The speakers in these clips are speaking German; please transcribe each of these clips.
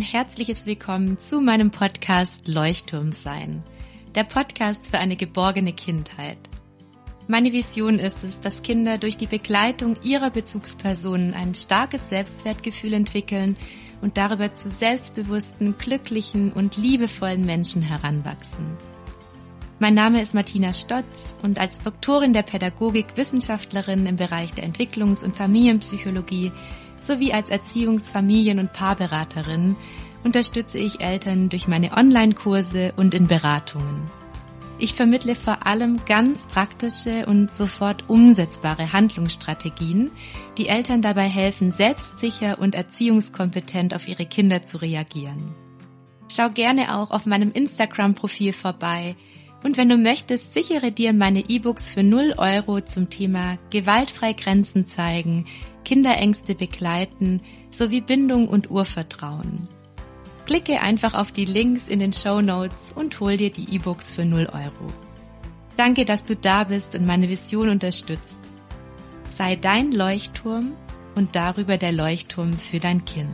herzliches Willkommen zu meinem Podcast Leuchtturm sein, der Podcast für eine geborgene Kindheit. Meine Vision ist es, dass Kinder durch die Begleitung ihrer Bezugspersonen ein starkes Selbstwertgefühl entwickeln und darüber zu selbstbewussten, glücklichen und liebevollen Menschen heranwachsen. Mein Name ist Martina Stotz und als Doktorin der Pädagogik, Wissenschaftlerin im Bereich der Entwicklungs- und Familienpsychologie sowie als Erziehungs-, Familien- und Paarberaterin unterstütze ich Eltern durch meine Online-Kurse und in Beratungen. Ich vermittle vor allem ganz praktische und sofort umsetzbare Handlungsstrategien, die Eltern dabei helfen, selbstsicher und erziehungskompetent auf ihre Kinder zu reagieren. Schau gerne auch auf meinem Instagram-Profil vorbei und wenn du möchtest, sichere dir meine E-Books für 0 € zum Thema gewaltfrei Grenzen zeigen, Kinderängste begleiten sowie Bindung und Urvertrauen. Klicke einfach auf die Links in den Shownotes und hol dir die E-Books für 0 €. Danke, dass du da bist und meine Vision unterstützt. Sei dein Leuchtturm und darüber der Leuchtturm für dein Kind.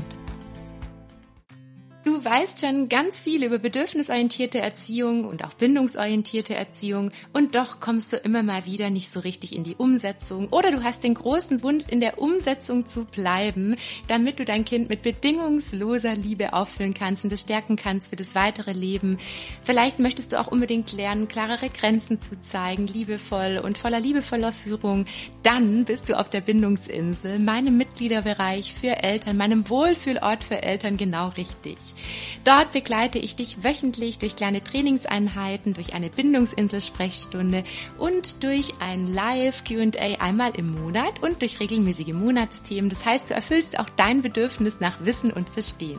Du weißt schon ganz viel über bedürfnisorientierte Erziehung und auch bindungsorientierte Erziehung und doch kommst du immer mal wieder nicht so richtig in die Umsetzung oder du hast den großen Wunsch, in der Umsetzung zu bleiben, damit du dein Kind mit bedingungsloser Liebe auffüllen kannst und es stärken kannst für das weitere Leben. Vielleicht möchtest du auch unbedingt lernen, klarere Grenzen zu zeigen, liebevoll und voller liebevoller Führung. Dann bist du auf der Bindungsinsel, meinem Mitgliederbereich für Eltern, meinem Wohlfühlort für Eltern genau richtig. Dort begleite ich dich wöchentlich durch kleine Trainingseinheiten, durch eine Bindungsinsel-Sprechstunde und durch ein Live-Q&A einmal im Monat und durch regelmäßige Monatsthemen. Das heißt, du erfüllst auch dein Bedürfnis nach Wissen und Verstehen.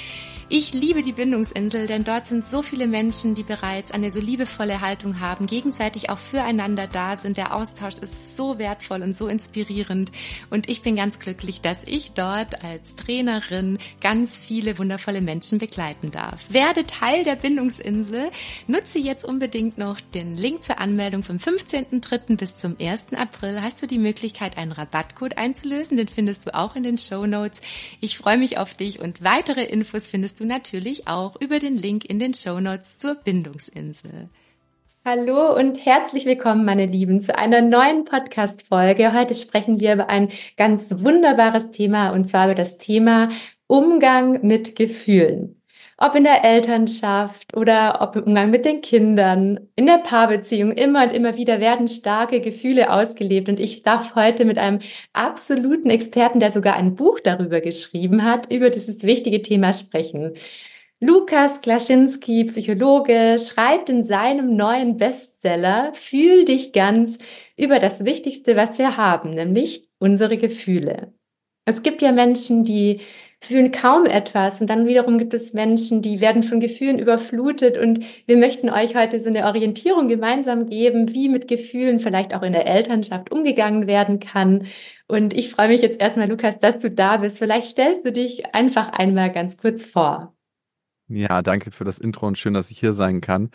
Ich liebe die Bindungsinsel, denn dort sind so viele Menschen, die bereits eine so liebevolle Haltung haben, gegenseitig auch füreinander da sind. Der Austausch ist so wertvoll und so inspirierend und ich bin ganz glücklich, dass ich dort als Trainerin ganz viele wundervolle Menschen begleiten darf. Werde Teil der Bindungsinsel, nutze jetzt unbedingt noch den Link zur Anmeldung vom 15.03. bis zum 1. April. Hast du die Möglichkeit, einen Rabattcode einzulösen, den findest du auch in den Shownotes. Ich freue mich auf dich und weitere Infos findest du natürlich auch über den Link in den Shownotes zur Bindungsinsel. Hallo und herzlich willkommen, meine Lieben, zu einer neuen Podcast-Folge. Heute sprechen wir über ein ganz wunderbares Thema und zwar über das Thema Umgang mit Gefühlen. Ob in der Elternschaft oder ob im Umgang mit den Kindern, in der Paarbeziehung, immer und immer wieder werden starke Gefühle ausgelebt. Und ich darf heute mit einem absoluten Experten, der sogar ein Buch darüber geschrieben hat, über dieses wichtige Thema sprechen. Lukas Klaschinski, Psychologe, schreibt in seinem neuen Bestseller Fühl dich ganz über das Wichtigste, was wir haben, nämlich unsere Gefühle. Es gibt ja Menschen, die fühlen kaum etwas und dann wiederum gibt es Menschen, die werden von Gefühlen überflutet und wir möchten euch heute so eine Orientierung gemeinsam geben, wie mit Gefühlen vielleicht auch in der Elternschaft umgegangen werden kann. Und ich freue mich jetzt erstmal, Lukas, dass du da bist. Vielleicht stellst du dich einfach einmal ganz kurz vor. Ja, danke für das Intro und schön, dass ich hier sein kann.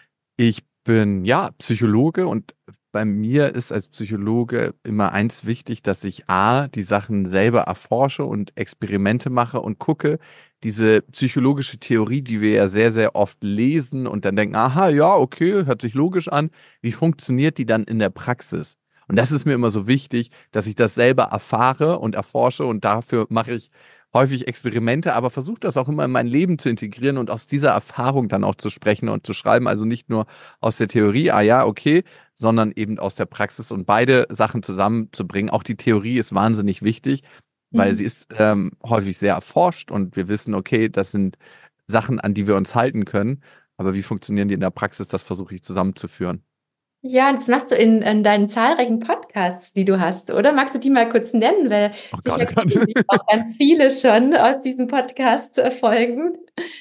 Ich bin Psychologe und bei mir ist als Psychologe immer eins wichtig, dass ich die Sachen selber erforsche und Experimente mache und gucke, diese psychologische Theorie, die wir ja sehr, sehr oft lesen und dann denken, aha, ja, okay, hört sich logisch an, wie funktioniert die dann in der Praxis? Und das ist mir immer so wichtig, dass ich das selber erfahre und erforsche und dafür mache ich häufig Experimente, aber versuche das auch immer in mein Leben zu integrieren und aus dieser Erfahrung dann auch zu sprechen und zu schreiben. Also nicht nur aus der Theorie, okay, sondern eben aus der Praxis und beide Sachen zusammenzubringen. Auch die Theorie ist wahnsinnig wichtig, weil sie ist häufig sehr erforscht und wir wissen, okay, das sind Sachen, an die wir uns halten können. Aber wie funktionieren die in der Praxis? Das versuche ich zusammenzuführen. Ja, das machst du in deinen zahlreichen Podcasts, die du hast, oder? Magst du die mal kurz nennen? Weil Oh Gott, sicher oh Gott. kennen dich auch ganz viele schon aus diesen Podcast-Folgen.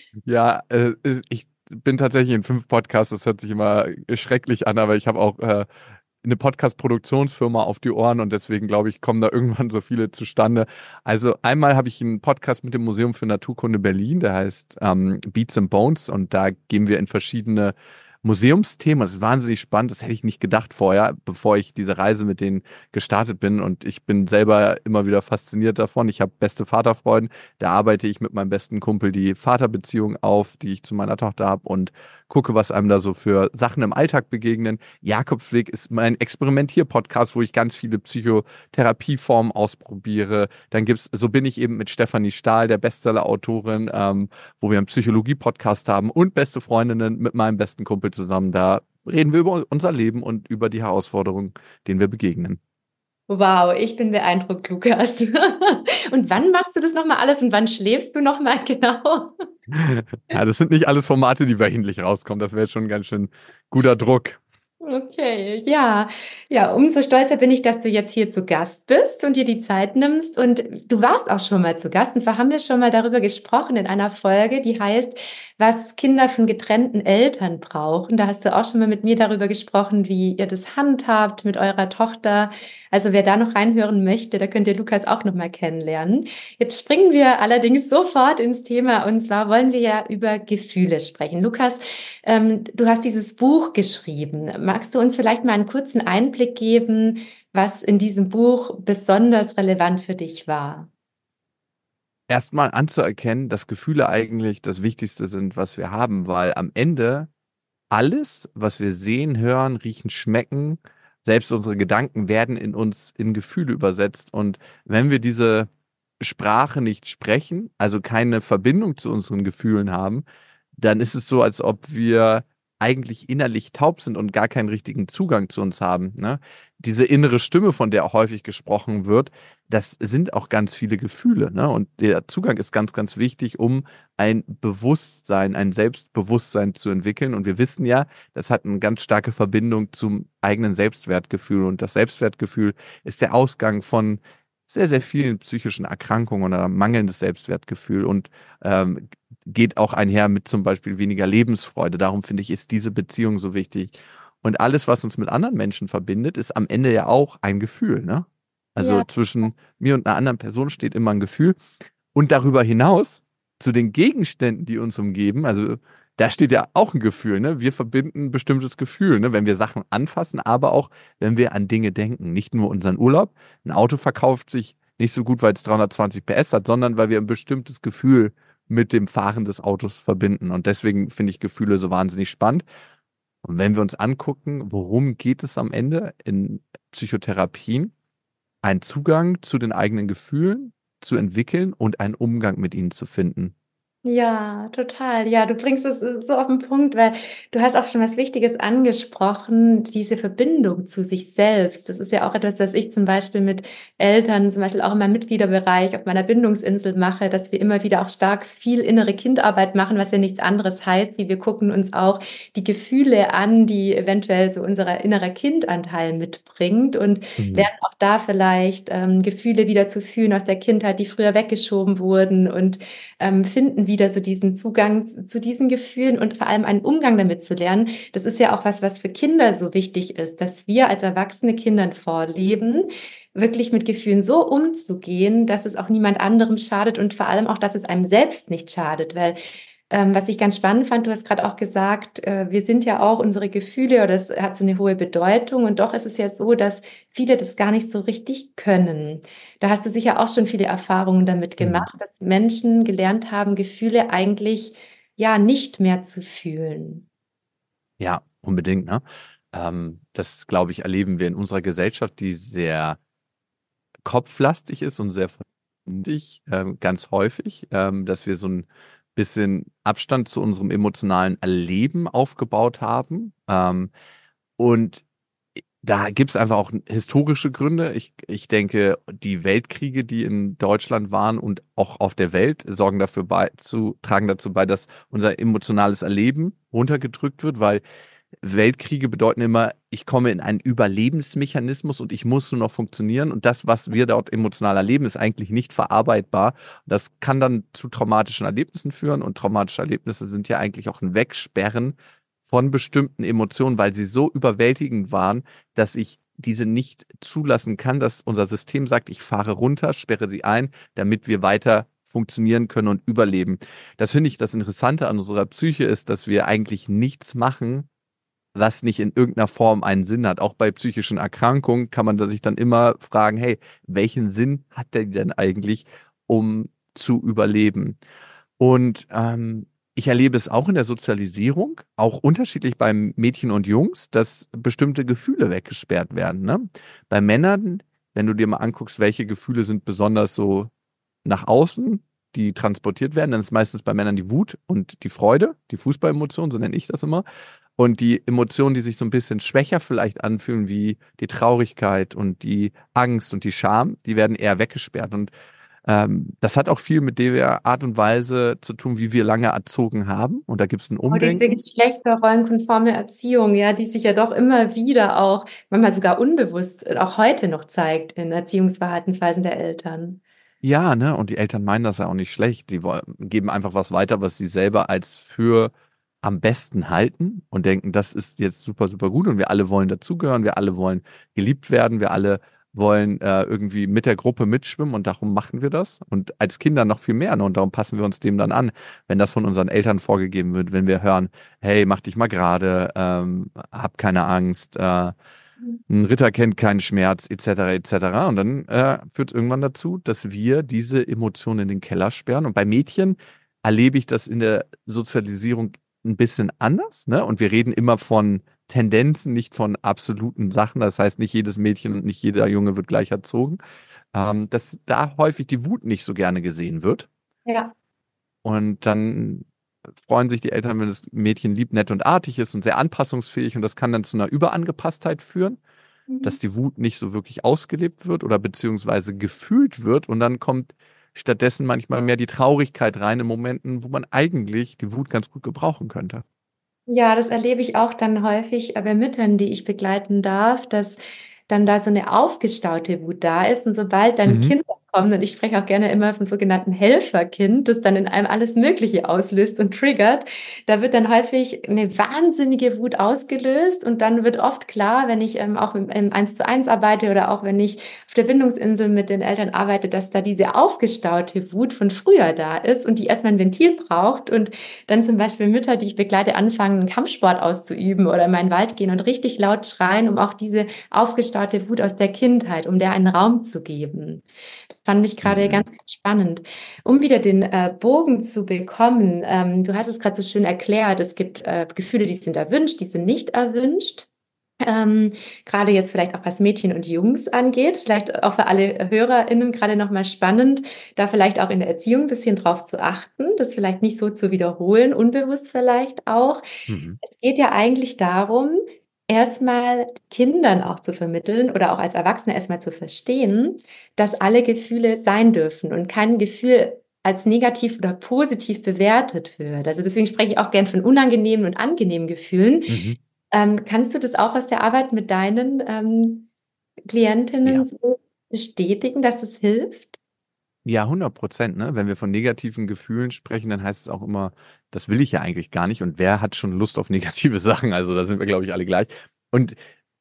Ja, ich bin tatsächlich in 5 Podcasts, das hört sich immer schrecklich an, aber ich habe auch eine Podcast-Produktionsfirma auf die Ohren und deswegen glaube ich, kommen da irgendwann so viele zustande. Also einmal habe ich einen Podcast mit dem Museum für Naturkunde Berlin, der heißt Beats and Bones und da gehen wir in verschiedene Museumsthemen. Das ist wahnsinnig spannend. Das hätte ich nicht gedacht vorher, bevor ich diese Reise mit denen gestartet bin. Und ich bin selber immer wieder fasziniert davon. Ich habe beste Vaterfreunde. Da arbeite ich mit meinem besten Kumpel die Vaterbeziehung auf, die ich zu meiner Tochter habe und gucke, was einem da so für Sachen im Alltag begegnen. Jakobsweg ist mein Experimentier-Podcast, wo ich ganz viele Psychotherapieformen ausprobiere. Dann gibt's, so bin ich eben mit Stefanie Stahl, der Bestseller-Autorin, wo wir einen Psychologie-Podcast haben und beste Freundinnen mit meinem besten Kumpel zusammen. Da reden wir über unser Leben und über die Herausforderungen, denen wir begegnen. Wow, ich bin beeindruckt, Lukas. Und wann machst du das nochmal alles und wann schläfst du nochmal genau? Ja, das sind nicht alles Formate, die wöchentlich rauskommen. Das wäre schon ganz schön guter Druck. Okay, ja. Ja, umso stolzer bin ich, dass du jetzt hier zu Gast bist und dir die Zeit nimmst. Und du warst auch schon mal zu Gast. Und zwar haben wir schon mal darüber gesprochen in einer Folge, die heißt, was Kinder von getrennten Eltern brauchen. Da hast du auch schon mal mit mir darüber gesprochen, wie ihr das handhabt mit eurer Tochter. Also wer da noch reinhören möchte, da könnt ihr Lukas auch noch mal kennenlernen. Jetzt springen wir allerdings sofort ins Thema. Und zwar wollen wir ja über Gefühle sprechen. Lukas, du hast dieses Buch geschrieben. Magst du uns vielleicht mal einen kurzen Einblick geben, was in diesem Buch besonders relevant für dich war? Erstmal anzuerkennen, dass Gefühle eigentlich das Wichtigste sind, was wir haben, weil am Ende alles, was wir sehen, hören, riechen, schmecken, selbst unsere Gedanken werden in uns in Gefühle übersetzt. Und wenn wir diese Sprache nicht sprechen, also keine Verbindung zu unseren Gefühlen haben, dann ist es so, als ob wir eigentlich innerlich taub sind und gar keinen richtigen Zugang zu uns haben. Ne? Diese innere Stimme, von der auch häufig gesprochen wird, das sind auch ganz viele Gefühle. Ne? Und der Zugang ist ganz, ganz wichtig, um ein Bewusstsein, ein Selbstbewusstsein zu entwickeln. Und wir wissen ja, das hat eine ganz starke Verbindung zum eigenen Selbstwertgefühl. Und das Selbstwertgefühl ist der Ausgang von sehr, sehr vielen psychischen Erkrankungen oder mangelndes Selbstwertgefühl und geht auch einher mit zum Beispiel weniger Lebensfreude. Darum finde ich, ist diese Beziehung so wichtig. Und alles, was uns mit anderen Menschen verbindet, ist am Ende ja auch ein Gefühl, ne? Also Ja, zwischen mir und einer anderen Person steht immer ein Gefühl. Und darüber hinaus, zu den Gegenständen, die uns umgeben, also da steht ja auch ein Gefühl, ne? Wir verbinden ein bestimmtes Gefühl, ne? Wenn wir Sachen anfassen, aber auch, wenn wir an Dinge denken. Nicht nur unseren Urlaub. Ein Auto verkauft sich nicht so gut, weil es 320 PS hat, sondern weil wir ein bestimmtes Gefühl mit dem Fahren des Autos verbinden. Und deswegen finde ich Gefühle so wahnsinnig spannend. Und wenn wir uns angucken, worum geht es am Ende in Psychotherapien? Einen Zugang zu den eigenen Gefühlen zu entwickeln und einen Umgang mit ihnen zu finden. ja, total. Ja, du bringst es so auf den Punkt, weil du hast auch schon was Wichtiges angesprochen, diese Verbindung zu sich selbst. Das ist ja auch etwas, das ich zum Beispiel mit Eltern, zum Beispiel auch in meinem Mitgliederbereich auf meiner Bindungsinsel mache, dass wir immer wieder auch stark viel innere Kindarbeit machen, was ja nichts anderes heißt, wie wir gucken uns auch die Gefühle an, die eventuell so unser innerer Kindanteil mitbringt und Mhm. lernen auch da vielleicht Gefühle wieder zu fühlen aus der Kindheit, die früher weggeschoben wurden und finden wieder so diesen Zugang zu diesen Gefühlen und vor allem einen Umgang damit zu lernen. Das ist ja auch was, was für Kinder so wichtig ist, dass wir als erwachsene Kindern vorleben, wirklich mit Gefühlen so umzugehen, dass es auch niemand anderem schadet und vor allem auch, dass es einem selbst nicht schadet, weil was ich ganz spannend fand, du hast gerade auch gesagt, wir sind ja auch unsere Gefühle oder das hat so eine hohe Bedeutung und doch ist es ja so, dass viele das gar nicht so richtig können. Da hast du sicher auch schon viele Erfahrungen damit Mhm. gemacht, dass Menschen gelernt haben, Gefühle eigentlich ja nicht mehr zu fühlen. Ja, unbedingt, ne? Das, glaube ich, erleben wir in unserer Gesellschaft, die sehr kopflastig ist und sehr verbindlich, ganz häufig, dass wir so ein bisschen Abstand zu unserem emotionalen Erleben aufgebaut haben. Und da gibt es einfach auch historische Gründe. Ich denke, die Weltkriege, die in Deutschland waren und auch auf der Welt, tragen dazu bei, dass unser emotionales Erleben runtergedrückt wird, weil Weltkriege bedeuten immer, ich komme in einen Überlebensmechanismus und ich muss nur noch funktionieren. Und das, was wir dort emotional erleben, ist eigentlich nicht verarbeitbar. Das kann dann zu traumatischen Erlebnissen führen. Und traumatische Erlebnisse sind ja eigentlich auch ein Wegsperren von bestimmten Emotionen, weil sie so überwältigend waren, dass ich diese nicht zulassen kann, dass unser System sagt, ich fahre runter, sperre sie ein, damit wir weiter funktionieren können und überleben. Das finde ich das Interessante an unserer Psyche ist, dass wir eigentlich nichts machen, was nicht in irgendeiner Form einen Sinn hat. Auch bei psychischen Erkrankungen kann man sich dann immer fragen, hey, welchen Sinn hat der denn eigentlich, um zu überleben? Und ich erlebe es auch in der Sozialisierung, auch unterschiedlich bei Mädchen und Jungs, dass bestimmte Gefühle weggesperrt werden. Ne? Bei Männern, wenn du dir mal anguckst, welche Gefühle sind besonders so nach außen, die transportiert werden, dann ist meistens bei Männern die Wut und die Freude, die Fußballemotion, so nenne ich das immer. Und die Emotionen, die sich so ein bisschen schwächer vielleicht anfühlen, wie die Traurigkeit und die Angst und die Scham, die werden eher weggesperrt. Und das hat auch viel mit der Art und Weise zu tun, wie wir lange erzogen haben. Und da gibt es ein Oh, diese Umdenken. geschlechterrollenkonforme Erziehung, ja, die sich ja doch immer wieder auch, manchmal sogar unbewusst, auch heute noch zeigt in Erziehungsverhaltensweisen der Eltern. Ja, ne? Und die Eltern meinen das ja auch nicht schlecht. Die geben einfach was weiter, was sie selber als für am besten halten und denken, das ist jetzt super, super gut und wir alle wollen dazugehören, wir alle wollen geliebt werden, wir alle wollen irgendwie mit der Gruppe mitschwimmen und darum machen wir das. Und als Kinder noch viel mehr, ne? Und darum passen wir uns dem dann an, wenn das von unseren Eltern vorgegeben wird, wenn wir hören, hey, mach dich mal gerade, hab keine Angst, ein Ritter kennt keinen Schmerz, etc., etc. Und dann führt es irgendwann dazu, dass wir diese Emotionen in den Keller sperren. Und bei Mädchen erlebe ich das in der Sozialisierung ein bisschen anders. Ne? Und wir reden immer von Tendenzen, nicht von absoluten Sachen. Das heißt, nicht jedes Mädchen und nicht jeder Junge wird gleich erzogen. Dass da häufig die Wut nicht so gerne gesehen wird. Ja. Und dann freuen sich die Eltern, wenn das Mädchen lieb, nett und artig ist und sehr anpassungsfähig. Und das kann dann zu einer Überangepasstheit führen, dass Mhm. die Wut nicht so wirklich ausgelebt wird oder beziehungsweise gefühlt wird. Und dann kommt stattdessen manchmal mehr die Traurigkeit rein in Momenten, wo man eigentlich die Wut ganz gut gebrauchen könnte. Ja, das erlebe ich auch dann häufig bei Müttern, die ich begleiten darf, dass dann da so eine aufgestaute Wut da ist. Und sobald dann Mhm. Kinder kommen, und ich spreche auch gerne immer vom sogenannten Helferkind, das dann in einem alles Mögliche auslöst und triggert, da wird dann häufig eine wahnsinnige Wut ausgelöst. Und dann wird oft klar, wenn ich auch im 1:1 arbeite oder auch wenn ich auf der Bindungsinsel mit den Eltern arbeite, dass da diese aufgestaute Wut von früher da ist und die erstmal ein Ventil braucht. Und dann zum Beispiel Mütter, die ich begleite, anfangen, einen Kampfsport auszuüben oder in meinen Wald gehen und richtig laut schreien, um auch diese aufgestaute Wut aus der Kindheit, um der einen Raum zu geben. Das fand ich gerade Mhm. ganz, ganz spannend. Um wieder den Bogen zu bekommen, du hast es gerade so schön erklärt, es gibt Gefühle, die sind erwünscht, die sind nicht erwünscht. Ähm, Gerade jetzt vielleicht auch was Mädchen und Jungs angeht, vielleicht auch für alle HörerInnen gerade nochmal spannend, da vielleicht auch in der Erziehung ein bisschen drauf zu achten, das vielleicht nicht so zu wiederholen, unbewusst vielleicht auch. Mhm. Es geht ja eigentlich darum, erstmal Kindern auch zu vermitteln oder auch als Erwachsene erstmal zu verstehen, dass alle Gefühle sein dürfen und kein Gefühl als negativ oder positiv bewertet wird. Also deswegen spreche ich auch gern von unangenehmen und angenehmen Gefühlen. Mhm. Kannst du das auch aus der Arbeit mit deinen Klientinnen Ja. so bestätigen, dass es hilft? Ja, 100%, ne? Wenn wir von negativen Gefühlen sprechen, dann heißt es auch immer, das will ich ja eigentlich gar nicht. Und wer hat schon Lust auf negative Sachen? Also da sind wir, glaube ich, alle gleich. Und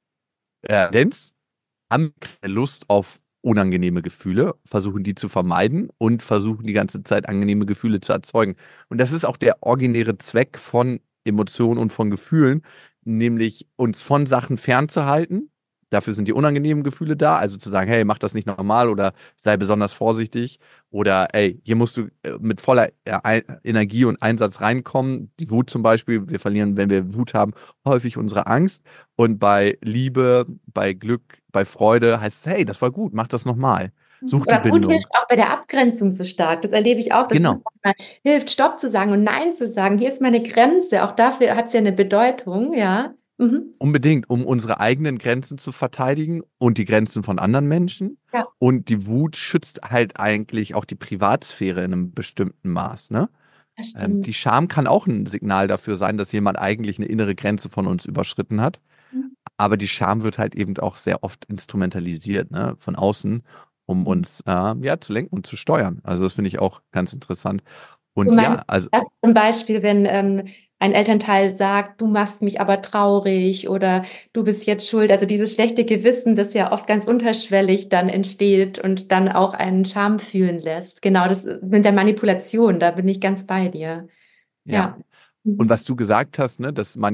Tendenz haben keine Lust auf unangenehme Gefühle, versuchen die zu vermeiden und versuchen die ganze Zeit angenehme Gefühle zu erzeugen. Und das ist auch der originäre Zweck von Emotionen und von Gefühlen, nämlich uns von Sachen fernzuhalten. Dafür sind die unangenehmen Gefühle da, also zu sagen, hey, mach das nicht normal oder sei besonders vorsichtig oder ey, hier musst du mit voller Energie und Einsatz reinkommen. Die Wut zum Beispiel, wir verlieren, wenn wir Wut haben, häufig unsere Angst. Und bei Liebe, bei Glück, bei Freude heißt es, hey, das war gut, mach das nochmal. Such die Oder Wut Bindung. hilft auch bei der Abgrenzung so stark. Das erlebe ich auch, dass Wut Genau, manchmal hilft, Stopp zu sagen und Nein zu sagen. Hier ist meine Grenze. Auch dafür hat es ja eine Bedeutung, ja. Mhm. unbedingt, um unsere eigenen Grenzen zu verteidigen und die Grenzen von anderen Menschen. Ja, Und die Wut schützt halt eigentlich auch die Privatsphäre in einem bestimmten Maß, ne? das stimmt. Die Scham kann auch ein Signal dafür sein, dass jemand eigentlich eine innere Grenze von uns überschritten hat. Aber die Scham wird halt eben auch sehr oft instrumentalisiert, ne, von außen, um uns ja zu lenken und zu steuern. Also das finde ich auch ganz interessant. Du Und ja, meinst also das zum Beispiel, wenn ein Elternteil sagt, du machst mich aber traurig oder du bist jetzt schuld. Also dieses schlechte Gewissen, das ja oft ganz unterschwellig dann entsteht und dann auch einen Scham fühlen lässt. Genau, das mit der Manipulation, da bin ich ganz bei dir. ja. Ja. Und was Mhm. du gesagt hast, ne, dass manche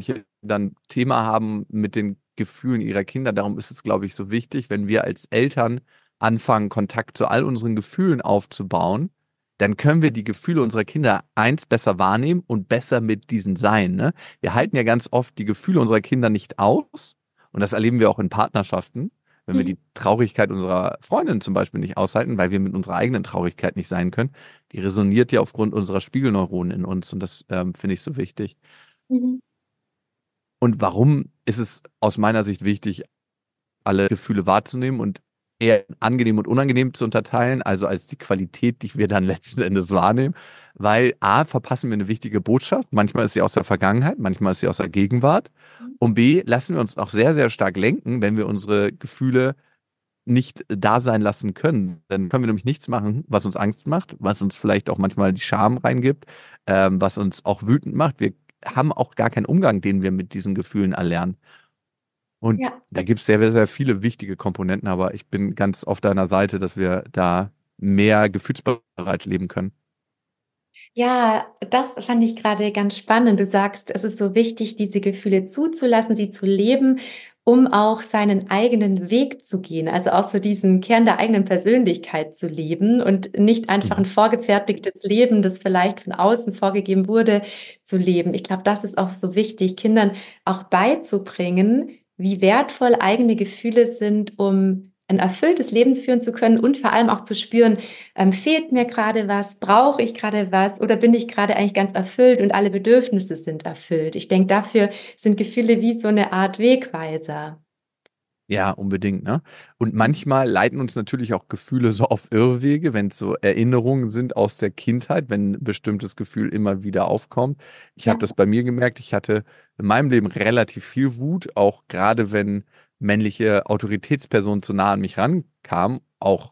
dann Thema haben mit den Gefühlen ihrer Kinder. Darum ist es, glaube ich, so wichtig, wenn wir als Eltern anfangen, Kontakt zu all unseren Gefühlen aufzubauen, dann können wir die Gefühle unserer Kinder besser wahrnehmen und besser mit diesen sein. Ne? Wir halten ja ganz oft die Gefühle unserer Kinder nicht aus. Und das erleben wir auch in Partnerschaften, wenn wir Mhm. die Traurigkeit unserer Freundin zum Beispiel nicht aushalten, weil wir mit unserer eigenen Traurigkeit nicht sein können. Die resoniert ja aufgrund unserer Spiegelneuronen in uns und das finde ich so wichtig. Mhm. Und warum ist es aus meiner Sicht wichtig, alle Gefühle wahrzunehmen und eher angenehm und unangenehm zu unterteilen, also als die Qualität, die wir dann letzten Endes wahrnehmen? Weil A, verpassen wir eine wichtige Botschaft, manchmal ist sie aus der Vergangenheit, manchmal ist sie aus der Gegenwart. Und B, lassen wir uns auch sehr, sehr stark lenken, wenn wir unsere Gefühle nicht da sein lassen können. Dann können wir nämlich nichts machen, was uns Angst macht, was uns vielleicht auch manchmal die Scham reingibt, was uns auch wütend macht. Wir haben auch gar keinen Umgang, den wir mit diesen Gefühlen erlernen. Und Ja. da gibt es sehr, sehr viele wichtige Komponenten, aber ich bin ganz auf deiner Seite, dass wir da mehr gefühlsbereit leben können. Ja, das fand ich gerade ganz spannend. Du sagst, es ist so wichtig, diese Gefühle zuzulassen, sie zu leben, um auch seinen eigenen Weg zu gehen. Also auch so diesen Kern der eigenen Persönlichkeit zu leben und nicht einfach ein Mhm. vorgefertigtes Leben, das vielleicht von außen vorgegeben wurde, zu leben. Ich glaube, das ist auch so wichtig, Kindern auch beizubringen, wie wertvoll eigene Gefühle sind, um ein erfülltes Leben führen zu können und vor allem auch zu spüren, fehlt mir gerade was, brauche ich gerade was oder bin ich gerade eigentlich ganz erfüllt und alle Bedürfnisse sind erfüllt. Ich denke, dafür sind Gefühle wie so eine Art Wegweiser. Ja, unbedingt, ne? Und manchmal leiten uns natürlich auch Gefühle so auf Irrwege, wenn es so Erinnerungen sind aus der Kindheit, wenn ein bestimmtes Gefühl immer wieder aufkommt. Ich habe Ja. das bei mir gemerkt, ich hatte in meinem Leben relativ viel Wut, auch gerade wenn männliche Autoritätspersonen zu nah an mich rankamen, auch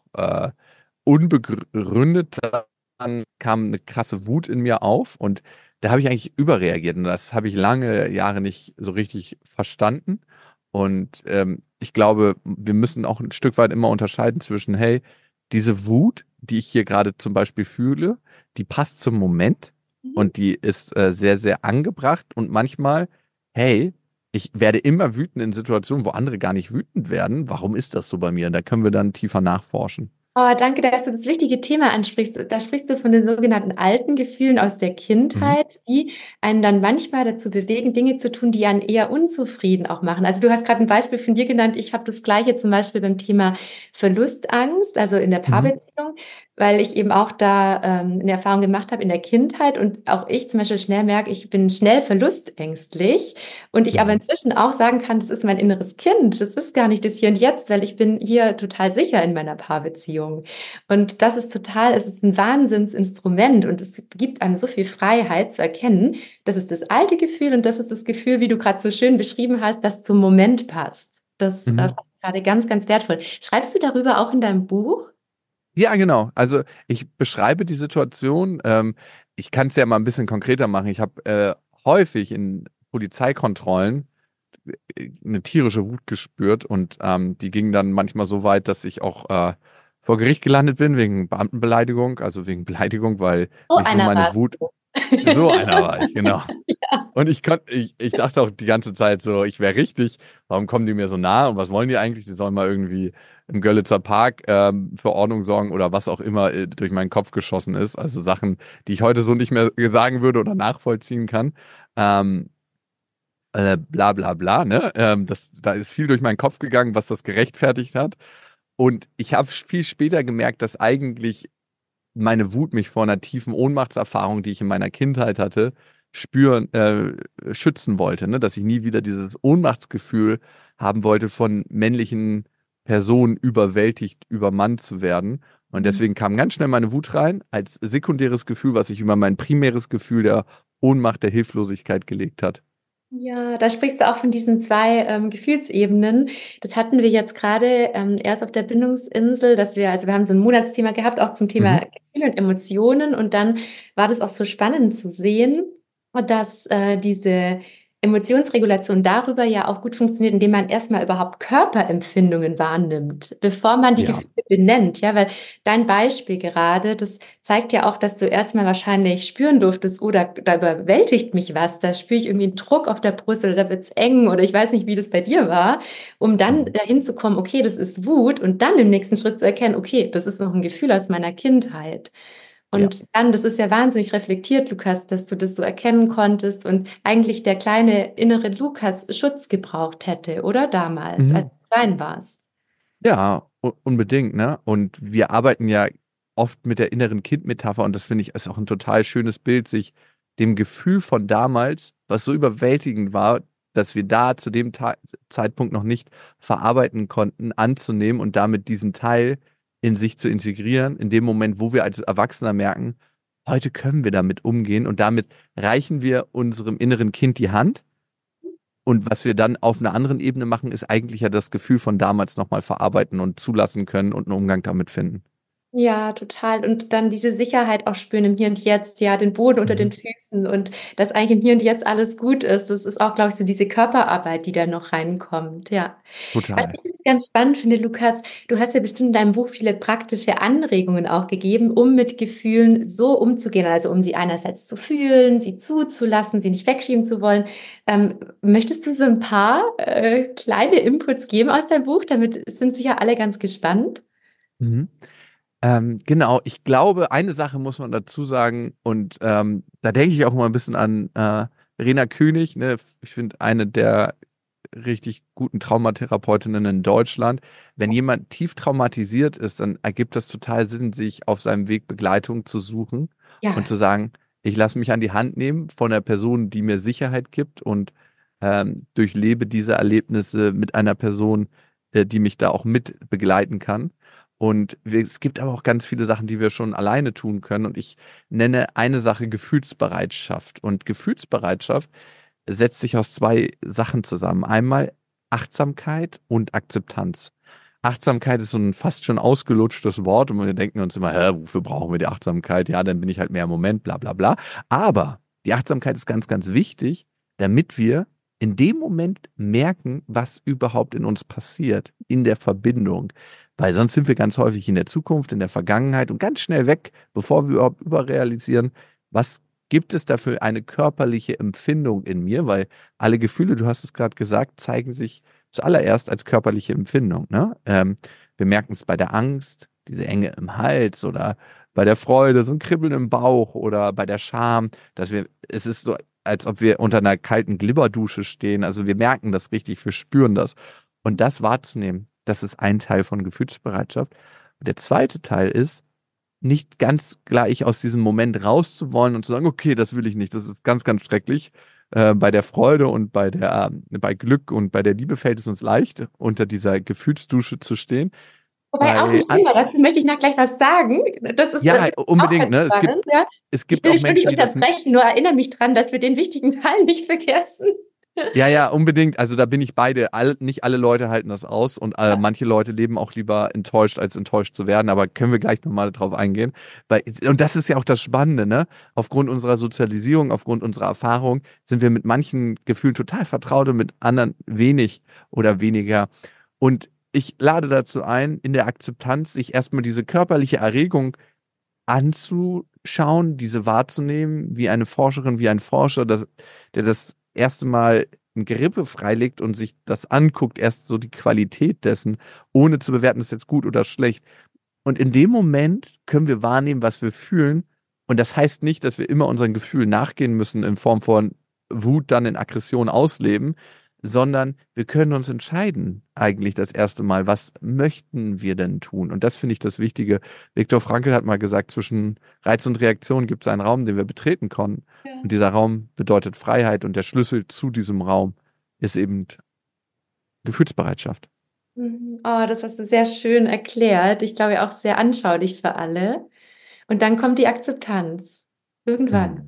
unbegründet, dann kam eine krasse Wut in mir auf und da habe ich eigentlich überreagiert und das habe ich lange Jahre nicht so richtig verstanden. Und ich glaube, wir müssen auch ein Stück weit immer unterscheiden zwischen, hey, diese Wut, die ich hier gerade zum Beispiel fühle, die passt zum Moment Mhm. und die ist sehr, sehr angebracht. Und manchmal, hey, ich werde immer wütend in Situationen, wo andere gar nicht wütend werden. Warum ist das so bei mir? Und da können wir dann tiefer nachforschen. Oh, danke, dass du das wichtige Thema ansprichst. Da sprichst du von den sogenannten alten Gefühlen aus der Mhm. Kindheit, die einen dann manchmal dazu bewegen, Dinge zu tun, die einen eher unzufrieden auch machen. Also du hast gerade ein Beispiel von dir genannt. Ich habe das Gleiche zum Beispiel beim Thema Verlustangst, also in der Mhm. Paarbeziehung, weil ich eben auch da eine Erfahrung gemacht habe in der Kindheit und auch ich zum Beispiel schnell merke, ich bin schnell verlustängstlich und ich aber Mhm. inzwischen auch sagen kann, das ist mein inneres Kind. Das ist gar nicht das Hier und Jetzt, weil ich bin hier total sicher in meiner Paarbeziehung. Und das ist total, es ist ein Wahnsinnsinstrument und es gibt einem so viel Freiheit zu erkennen, das ist das alte Gefühl und das ist das Gefühl, wie du gerade so schön beschrieben hast, das zum Moment passt. Das fand Mhm. ich gerade ganz, ganz wertvoll. Schreibst du darüber auch in deinem Buch? Ja, genau. Also ich beschreibe die Situation. Ich kann es ja mal ein bisschen konkreter machen. Ich habe häufig in Polizeikontrollen eine tierische Wut gespürt und die ging dann manchmal so weit, dass ich auch vor Gericht gelandet bin wegen Beamtenbeleidigung, also wegen Beleidigung, weil So mich so einer meine war Wut, es. so einer war ich, genau. Ja. Und ich dachte auch die ganze Zeit so, ich wäre richtig, warum kommen die mir so nah und was wollen die eigentlich? Die sollen mal irgendwie im Görlitzer Park für Ordnung sorgen oder was auch immer durch meinen Kopf geschossen ist. Also Sachen, die ich heute so nicht mehr sagen würde oder nachvollziehen kann. Ähm, bla bla bla, ne? Da ist viel durch meinen Kopf gegangen, was das gerechtfertigt hat. Und ich habe viel später gemerkt, dass eigentlich meine Wut mich vor einer tiefen Ohnmachtserfahrung, die ich in meiner Kindheit hatte, schützen wollte, ne? Dass ich nie wieder dieses Ohnmachtsgefühl haben wollte, von männlichen Personen überwältigt, übermannt zu werden. Und deswegen kam ganz schnell meine Wut rein, als sekundäres Gefühl, was sich über mein primäres Gefühl der Ohnmacht, der Hilflosigkeit gelegt hat. Ja, da sprichst du auch von diesen zwei Gefühlsebenen. Das hatten wir jetzt gerade erst auf der Bindungsinsel, dass wir haben so ein Monatsthema gehabt, auch zum Thema Mhm. Gefühle und Emotionen. Und dann war das auch so spannend zu sehen, dass diese Emotionsregulation darüber ja auch gut funktioniert, indem man erstmal überhaupt Körperempfindungen wahrnimmt, bevor man die Ja. Gefühle benennt. Ja, weil dein Beispiel gerade, das zeigt ja auch, dass du erstmal wahrscheinlich spüren durftest, oder da überwältigt mich was, da spüre ich irgendwie einen Druck auf der Brust oder da wird's eng oder ich weiß nicht, wie das bei dir war, um dann Mhm. dahin zu kommen, okay, das ist Wut und dann im nächsten Schritt zu erkennen, okay, das ist noch ein Gefühl aus meiner Kindheit. Ja. Und dann, das ist ja wahnsinnig reflektiert, Lukas, dass du das so erkennen konntest und eigentlich der kleine innere Lukas Schutz gebraucht hätte, oder damals, als Mhm. du klein warst. Ja, unbedingt, ne? Und wir arbeiten ja oft mit der inneren Kindmetapher und das finde ich ist auch ein total schönes Bild, sich dem Gefühl von damals, was so überwältigend war, dass wir da zu dem Zeitpunkt noch nicht verarbeiten konnten, anzunehmen und damit diesen Teil in sich zu integrieren, in dem Moment, wo wir als Erwachsener merken, heute können wir damit umgehen und damit reichen wir unserem inneren Kind die Hand. Und was wir dann auf einer anderen Ebene machen, ist eigentlich ja das Gefühl von damals nochmal verarbeiten und zulassen können und einen Umgang damit finden. Ja, total. Und dann diese Sicherheit auch spüren im Hier und Jetzt, ja, den Boden unter den Mhm. Füßen und dass eigentlich im Hier und Jetzt alles gut ist. Das ist auch, glaube ich, so diese Körperarbeit, die da noch reinkommt. Ja. Was Total. ich jetzt ganz spannend finde, Lukas, du hast ja bestimmt in deinem Buch viele praktische Anregungen auch gegeben, um mit Gefühlen so umzugehen, also um sie einerseits zu fühlen, sie zuzulassen, sie nicht wegschieben zu wollen. Möchtest du so ein paar kleine Inputs geben aus deinem Buch? Damit sind sicher alle ganz gespannt. Mhm. Genau, ich glaube, eine Sache muss man dazu sagen, und da denke ich auch mal ein bisschen an Rena König, ne? Ich finde eine der richtig guten Traumatherapeutinnen in Deutschland. Wenn jemand tief traumatisiert ist, dann ergibt das total Sinn, sich auf seinem Weg Begleitung zu suchen und Ja. zu sagen, ich lasse mich an die Hand nehmen von einer Person, die mir Sicherheit gibt und durchlebe diese Erlebnisse mit einer Person, die mich da auch mit begleiten kann. Und es gibt aber auch ganz viele Sachen, die wir schon alleine tun können. Und ich nenne eine Sache Gefühlsbereitschaft. Und Gefühlsbereitschaft setzt sich aus zwei Sachen zusammen. Einmal Achtsamkeit und Akzeptanz. Achtsamkeit ist so ein fast schon ausgelutschtes Wort und wir denken uns immer, hä, wofür brauchen wir die Achtsamkeit? Ja, dann bin ich halt mehr im Moment, bla bla bla. Aber die Achtsamkeit ist ganz, ganz wichtig, damit wir in dem Moment merken, was überhaupt in uns passiert, in der Verbindung. Weil sonst sind wir ganz häufig in der Zukunft, in der Vergangenheit und ganz schnell weg, bevor wir überhaupt überrealisieren, was gibt es dafür eine körperliche Empfindung in mir? Weil alle Gefühle, du hast es gerade gesagt, zeigen sich zuallererst als körperliche Empfindung. Ne? Wir merken es bei der Angst, diese Enge im Hals oder bei der Freude, so ein Kribbeln im Bauch oder bei der Scham, es ist so, als ob wir unter einer kalten Glibberdusche stehen. Also wir merken das richtig, wir spüren das. Und das wahrzunehmen, das ist ein Teil von Gefühlsbereitschaft. Und der zweite Teil ist, nicht ganz gleich aus diesem Moment rauszuwollen und zu sagen, okay, das will ich nicht, das ist ganz, ganz schrecklich. Bei der Freude und bei Glück und bei der Liebe fällt es uns leicht, unter dieser Gefühlsdusche zu stehen. Wobei auch Bei, nicht immer, dazu möchte ich noch gleich was sagen. Das ist ja, auch unbedingt, ganz ne? spannend, ja. Es Ich gibt will auch dich nicht Menschen, die das. unterbrechen, nur erinnere mich dran, dass wir den wichtigen Teil nicht vergessen. Ja, ja, unbedingt. Also da bin ich beide. Nicht alle Leute halten das aus und manche Leute leben auch lieber enttäuscht, als enttäuscht zu werden. Aber können wir gleich nochmal drauf eingehen. Und das ist ja auch das Spannende, ne? Aufgrund unserer Sozialisierung, aufgrund unserer Erfahrung sind wir mit manchen Gefühlen total vertraut und mit anderen wenig oder weniger. Und ich lade dazu ein, in der Akzeptanz sich erstmal diese körperliche Erregung anzuschauen, diese wahrzunehmen, wie eine Forscherin, wie ein Forscher, der das erste Mal ein Gerippe freilegt und sich das anguckt, erst so die Qualität dessen, ohne zu bewerten, ist jetzt gut oder schlecht. Und in dem Moment können wir wahrnehmen, was wir fühlen. Und das heißt nicht, dass wir immer unseren Gefühlen nachgehen müssen in Form von Wut dann in Aggression ausleben, sondern wir können uns entscheiden, eigentlich das erste Mal, was möchten wir denn tun? Und das finde ich das Wichtige. Viktor Frankl hat mal gesagt, zwischen Reiz und Reaktion gibt es einen Raum, den wir betreten können. Ja. Und dieser Raum bedeutet Freiheit und der Schlüssel zu diesem Raum ist eben Gefühlsbereitschaft. Mhm. Oh, das hast du sehr schön erklärt. Ich glaube auch sehr anschaulich für alle. Und dann kommt die Akzeptanz. Irgendwann. Mhm.